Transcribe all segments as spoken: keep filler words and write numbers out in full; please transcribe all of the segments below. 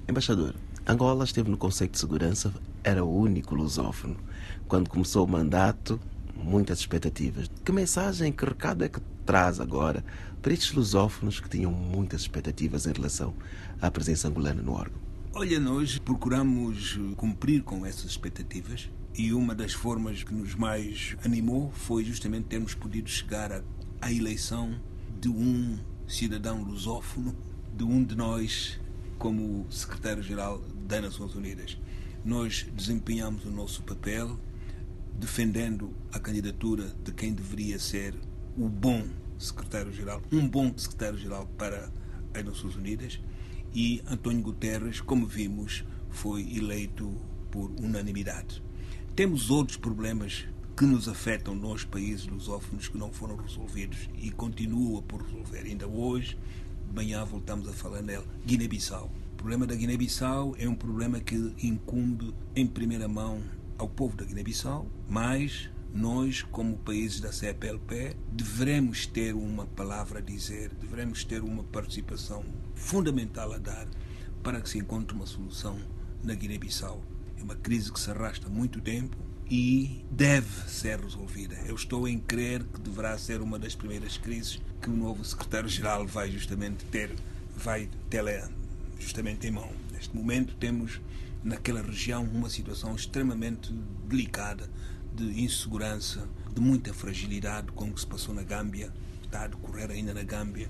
Embaixador, Angola esteve no Conselho de Segurança, era o único lusófono. Quando começou o mandato, muitas expectativas. Que mensagem, que recado é que traz agora para estes lusófonos que tinham muitas expectativas em relação à presença angolana no órgão? Olha, nós procuramos cumprir com essas expectativas e uma das formas que nos mais animou foi justamente termos podido chegar à, à eleição de um cidadão lusófono, de um de nós como secretário-geral das Nações Unidas. Nós desempenhamos o nosso papel defendendo a candidatura de quem deveria ser o bom secretário-geral, um bom secretário-geral para as Nações Unidas, e António Guterres, como vimos, foi eleito por unanimidade. Temos outros problemas que nos afetam nos países lusófonos que não foram resolvidos e continuam por resolver. Ainda hoje, de manhã, voltamos a falar nele. Guiné-Bissau. O problema da Guiné-Bissau é um problema que incumbe em primeira mão ao povo da Guiné-Bissau, mas nós, como países da C P L P, devemos ter uma palavra a dizer, devemos ter uma participação fundamental a dar para que se encontre uma solução na Guiné-Bissau. É uma crise que se arrasta há muito tempo e deve ser resolvida. Eu estou em crer que deverá ser uma das primeiras crises que o novo secretário-geral vai justamente ter, vai tê-la justamente em mão. Neste momento temos naquela região uma situação extremamente delicada, de insegurança, de muita fragilidade, como que se passou na Gâmbia, está a decorrer ainda na Gâmbia.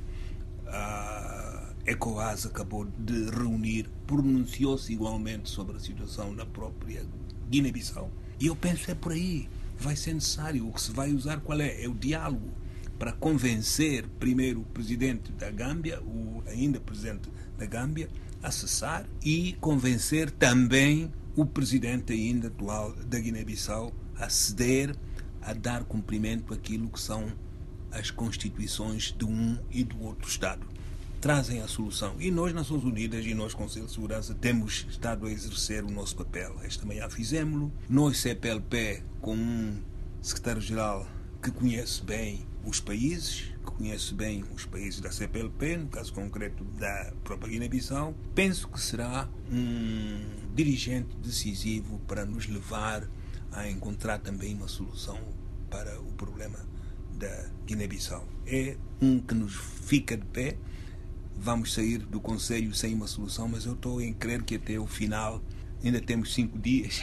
A ECOWAS acabou de reunir, pronunciou-se igualmente sobre a situação na própria Guiné-Bissau. E eu penso que é por aí, vai ser necessário. O que se vai usar qual é? É o diálogo para convencer primeiro o presidente da Gâmbia, o ainda presidente da Gâmbia, a cessar e convencer também o presidente ainda atual da Guiné-Bissau a ceder, a dar cumprimento àquilo que são as constituições de um e do outro Estado. Trazem a solução. E nós, Nações Unidas e nós, Conselho de Segurança, temos estado a exercer o nosso papel. Esta manhã fizemos-lo. Nós, C P L P, com um secretário-geral que conhece bem os países, que conhece bem os países da C P L P, no caso concreto da própria Guiné-Bissau, penso que será um dirigente decisivo para nos levar a encontrar também uma solução para o problema da Guiné-Bissau. É um que nos fica de pé. Vamos sair do Conselho sem uma solução, mas eu estou em crer que até o final, ainda temos cinco dias,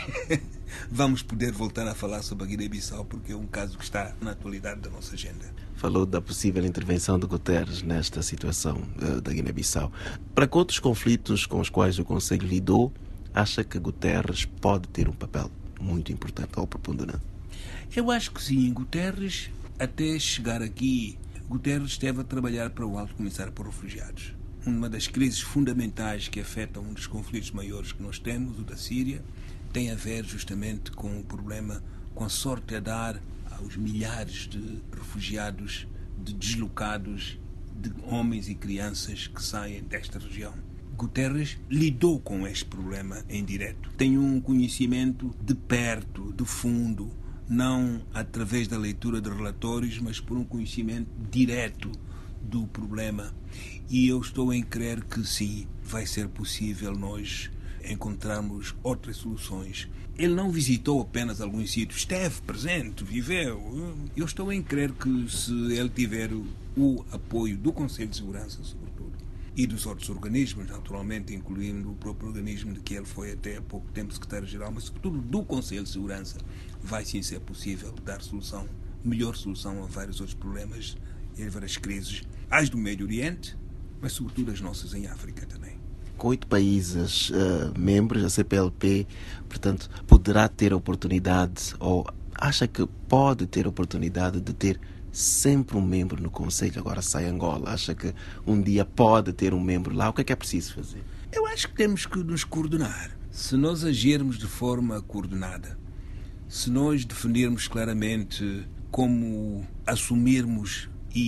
vamos poder voltar a falar sobre a Guiné-Bissau, porque é um caso que está na atualidade da nossa agenda. Falou da possível intervenção de Guterres nesta situação uh, da Guiné-Bissau. Para que outros conflitos com os quais o Conselho lidou, acha que Guterres pode ter um papel muito importante ou preponderante? Eu acho que sim. Guterres, até chegar aqui, Guterres esteve a trabalhar para o Alto Comissário para os Refugiados. Uma das crises fundamentais que afetam um dos conflitos maiores que nós temos, o da Síria, tem a ver justamente com o problema, com a sorte a dar aos milhares de refugiados, de deslocados, de homens e crianças que saem desta região. Guterres lidou com este problema em direto. Tem um conhecimento de perto, de fundo, não através da leitura de relatórios, mas por um conhecimento direto do problema. E eu estou em crer que sim, vai ser possível nós encontrarmos outras soluções. Ele não visitou apenas alguns sítios, esteve presente, viveu. Eu estou em crer que se ele tiver o apoio do Conselho de Segurança, sobretudo, e dos outros organismos, naturalmente, incluindo o próprio organismo de que ele foi até há pouco tempo secretário-geral, mas sobretudo do Conselho de Segurança, vai sim ser possível dar solução, melhor solução a vários outros problemas e a várias crises, as do Médio Oriente, mas sobretudo as nossas em África também. Com oito países uh, membros, a C P L P, portanto, poderá ter a oportunidade, ou acha que pode ter a oportunidade de ter sempre um membro no Conselho? Agora sai Angola, acha que um dia pode ter um membro lá? O que é que é preciso fazer? Eu acho que temos que nos coordenar. Se nós agirmos de forma coordenada, se nós definirmos claramente como assumirmos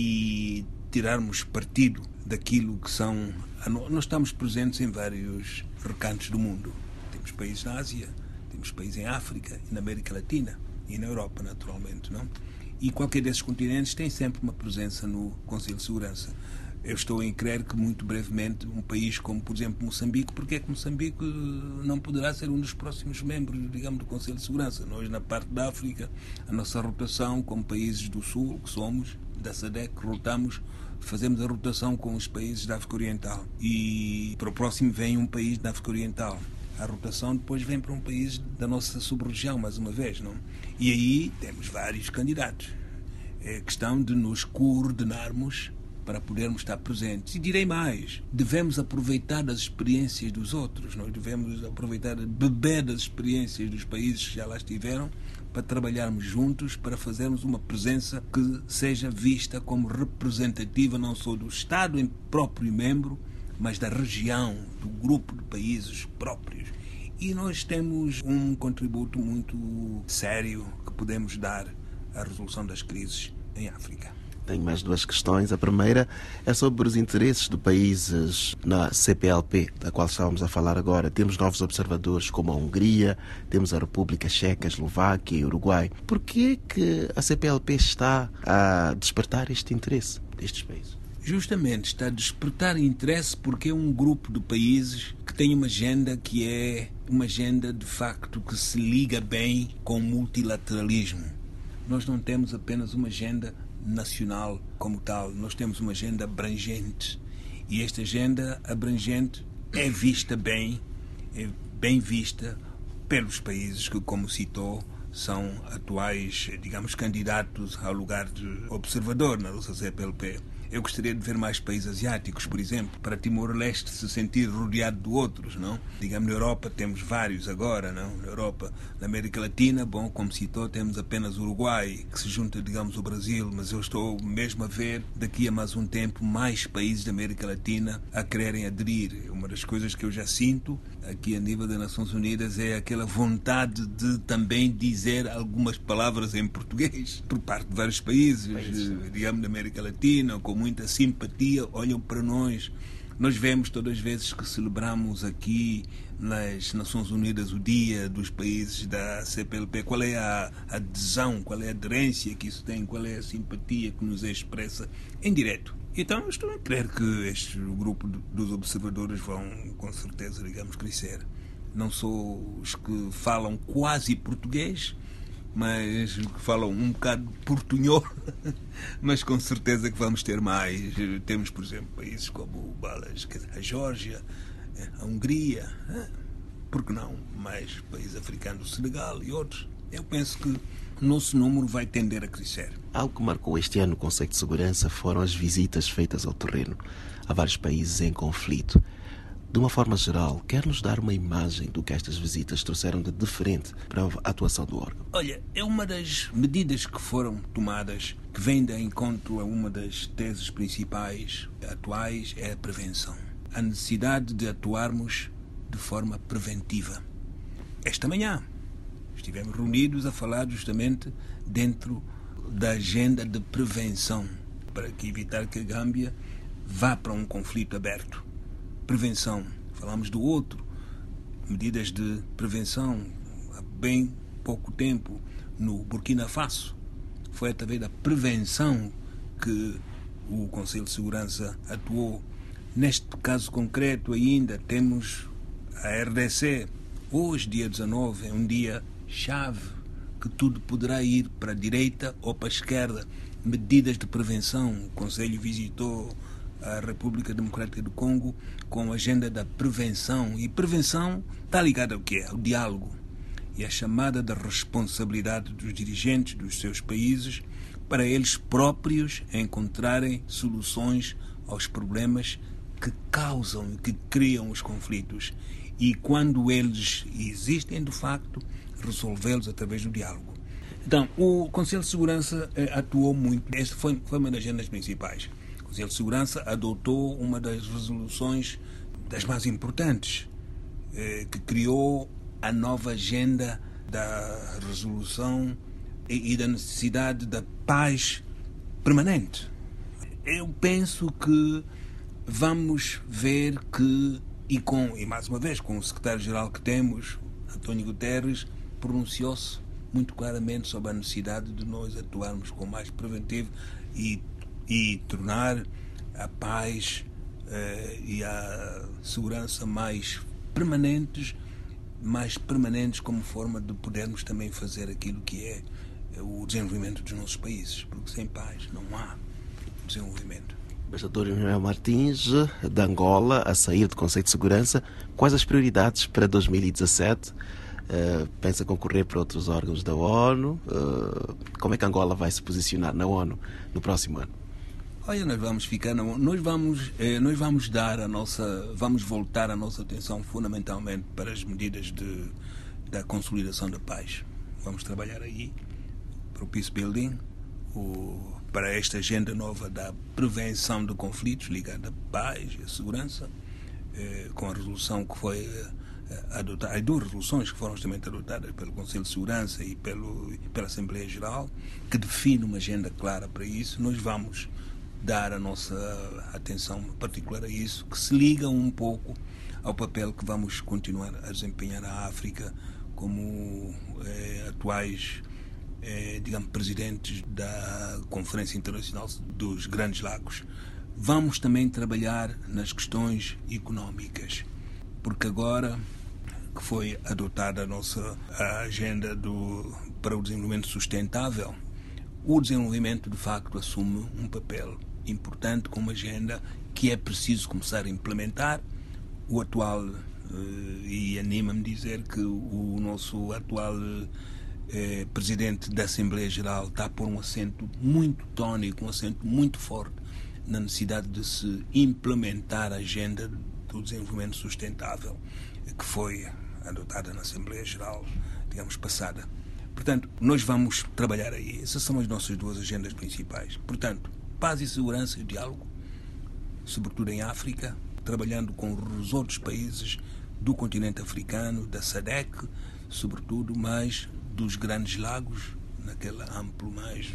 e tirarmos partido daquilo que são... Nós estamos presentes em vários recantos do mundo. Temos países na Ásia, temos países em África, na América Latina e na Europa, naturalmente, não? E qualquer desses continentes tem sempre uma presença no Conselho de Segurança. Eu estou em crer que muito brevemente um país como, por exemplo, Moçambique, porque é que Moçambique não poderá ser um dos próximos membros, digamos, do Conselho de Segurança? Nós, na parte da África, a nossa rotação como países do Sul, que somos, da SADC, rotamos, fazemos a rotação com os países da África Oriental. E para o próximo vem um país da África Oriental. A rotação depois vem para um país da nossa sub-região, mais uma vez, não? E aí temos vários candidatos. É questão de nos coordenarmos para podermos estar presentes. E direi mais, devemos aproveitar das experiências dos outros, nós devemos aproveitar, beber das experiências dos países que já lá estiveram, para trabalharmos juntos, para fazermos uma presença que seja vista como representativa não só do Estado em próprio membro, mas da região, do grupo de países próprios. E nós temos um contributo muito sério que podemos dar à resolução das crises em África. Tenho mais duas questões. A primeira é sobre os interesses de países na C P L P, da qual estávamos a falar agora. Temos novos observadores como a Hungria, temos a República Checa, a Eslováquia e o Uruguai. Por que que a C P L P está a despertar este interesse destes países? Justamente está a despertar interesse porque é um grupo de países que tem uma agenda que é uma agenda de facto que se liga bem com o multilateralismo. Nós não temos apenas uma agenda nacional como tal, nós temos uma agenda abrangente e esta agenda abrangente é vista bem, é bem vista pelos países que, como citou, são atuais, digamos, candidatos ao lugar de observador na nossa C P L P. Eu gostaria de ver mais países asiáticos, por exemplo, para Timor-Leste se sentir rodeado de outros, não? Digamos, na Europa temos vários agora, não? Na Europa, na América Latina, bom, como citou, temos apenas o Uruguai, que se junta, digamos, ao Brasil, mas eu estou mesmo a ver, daqui a mais um tempo, mais países da América Latina a quererem aderir. Uma das coisas que eu já sinto aqui a nível das Nações Unidas é aquela vontade de também dizer algumas palavras em português por parte de vários países, países. digamos, da América Latina, com muita simpatia, olham para nós. Nós vemos todas as vezes que celebramos aqui nas Nações Unidas o dia dos países da C P L P, qual é a adesão, qual é a aderência que isso tem, qual é a simpatia que nos é expressa em direto. Então, estou a crer que este grupo dos observadores vão, com certeza, digamos, crescer. Não só os que falam quase português, mas que falam um bocado portunhol, mas com certeza que vamos ter mais. Temos, por exemplo, países como a Geórgia, a Hungria, por que não mais países africanos, o Senegal e outros. Eu penso que o nosso número vai tender a crescer. Algo que marcou este ano o Conselho de Segurança foram as visitas feitas ao terreno a vários países em conflito. De uma forma geral, quer nos dar uma imagem do que estas visitas trouxeram de diferente para a atuação do órgão? Olha, é uma das medidas que foram tomadas, que vem de encontro a uma das teses principais atuais, é a prevenção. A necessidade de atuarmos de forma preventiva. Esta manhã estivemos reunidos a falar justamente dentro da agenda de prevenção, para que evitar que a Gâmbia vá para um conflito aberto. Prevenção. Falamos do outro. Medidas de prevenção. Há bem pouco tempo, no Burkina Faso, foi através da prevenção que o Conselho de Segurança atuou. Neste caso concreto ainda temos a R D C. Hoje, dia dezanove, é um dia chave, que tudo poderá ir para a direita ou para a esquerda. Medidas de prevenção. O Conselho visitou a República Democrática do Congo com a agenda da prevenção. E prevenção está ligada ao quê? Ao diálogo. E a chamada da responsabilidade dos dirigentes dos seus países para eles próprios encontrarem soluções aos problemas que causam e que criam os conflitos. E quando eles existem, de facto, resolvê-los através do diálogo. Então, o Conselho de Segurança eh, atuou muito. Esta foi, foi uma das agendas principais. O Conselho de Segurança adotou uma das resoluções das mais importantes, eh, que criou a nova agenda da resolução e, e da necessidade da paz permanente. Eu penso que vamos ver que, e, com, e mais uma vez com o secretário-geral que temos, António Guterres, pronunciou-se muito claramente sobre a necessidade de nós atuarmos com mais preventivo e, e tornar a paz eh, e a segurança mais permanentes, mais permanentes como forma de podermos também fazer aquilo que é o desenvolvimento dos nossos países, porque sem paz não há desenvolvimento. Embaixador Ismael Martins, de Angola, a sair do Conselho de Segurança, quais as prioridades para dois mil e dezassete? Uh, pensa concorrer para outros órgãos da ONU? Uh, como é que Angola vai se posicionar na ONU no próximo ano? Olha, nós vamos ficar na, nós vamos eh, nós vamos dar a nossa vamos voltar a nossa atenção fundamentalmente para as medidas de da consolidação da paz. Vamos trabalhar aí para o peace building, o, para esta agenda nova da prevenção de conflitos ligada à paz e à segurança, eh, com a resolução que foi eh, adotada, as duas resoluções que foram justamente adotadas pelo Conselho de Segurança e pelo, pela Assembleia Geral, que define uma agenda clara para isso. Nós vamos dar a nossa atenção particular a isso, que se liga um pouco ao papel que vamos continuar a desempenhar a África como eh, atuais eh, digamos, presidentes da Conferência Internacional dos Grandes Lagos. Vamos também trabalhar nas questões económicas, porque agora que foi adotada a nossa a agenda do, para o desenvolvimento sustentável, o desenvolvimento de facto assume um papel importante com uma agenda que é preciso começar a implementar. O atual, e anima-me dizer que o nosso atual eh, presidente da Assembleia Geral está a pôr um acento muito tónico, um acento muito forte na necessidade de se implementar a agenda do desenvolvimento sustentável que foi adotada na Assembleia Geral, digamos, passada. Portanto, nós vamos trabalhar aí. Essas são as nossas duas agendas principais. Portanto, paz e segurança e diálogo, sobretudo em África, trabalhando com os outros países do continente africano, da SADC, sobretudo, mais dos Grandes Lagos, naquele amplo, mais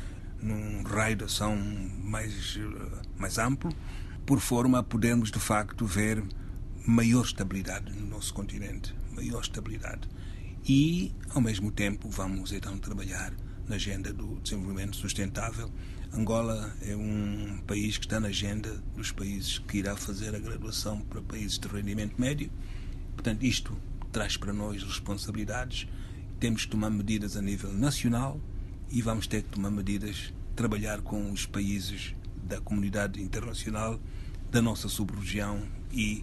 num raio de ação mais, mais amplo, por forma a podermos, de facto, ver maior estabilidade no nosso continente, maior estabilidade. E, ao mesmo tempo, vamos então trabalhar na agenda do desenvolvimento sustentável. Angola é um país que está na agenda dos países que irá fazer a graduação para países de rendimento médio. Portanto, isto traz para nós responsabilidades. Temos que tomar medidas a nível nacional e vamos ter que tomar medidas, trabalhar com os países da comunidade internacional, da nossa sub-região e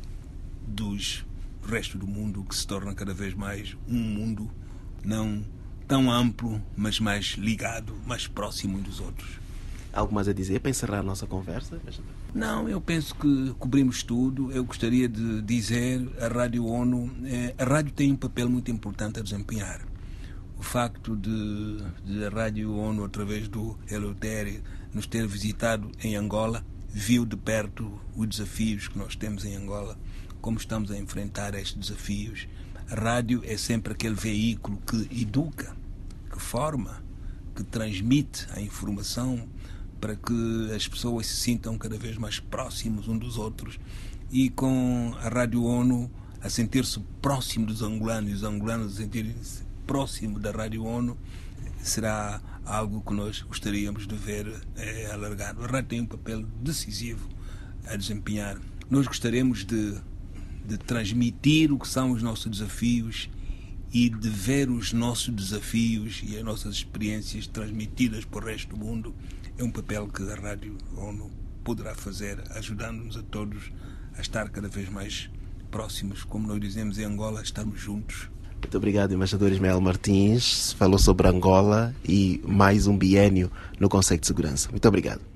dos resto do mundo, que se torna cada vez mais um mundo não tão amplo, mas mais ligado, mais próximo uns dos outros. Algo mais a dizer para encerrar a nossa conversa? Não, eu penso que cobrimos tudo. Eu gostaria de dizer, a Rádio ONU, eh, a rádio tem um papel muito importante a desempenhar. O facto de, de a Rádio ONU, através do Eleutério, nos ter visitado em Angola, viu de perto os desafios que nós temos em Angola, como estamos a enfrentar estes desafios. A rádio é sempre aquele veículo que educa, que forma, que transmite a informação para que as pessoas se sintam cada vez mais próximos uns dos outros. E com a Rádio ONU a sentir-se próximo dos angolanos e os angolanos a sentirem-se próximo da Rádio ONU, será algo que nós gostaríamos de ver é, alargado. A rádio tem um papel decisivo a desempenhar. Nós gostaríamos de de transmitir o que são os nossos desafios e de ver os nossos desafios e as nossas experiências transmitidas para o resto do mundo. É um papel que a Rádio ONU poderá fazer, ajudando-nos a todos a estar cada vez mais próximos, como nós dizemos em Angola, estamos juntos. Muito obrigado, embaixador Ismael Martins. Falou sobre Angola e mais um biênio no Conselho de Segurança. Muito obrigado.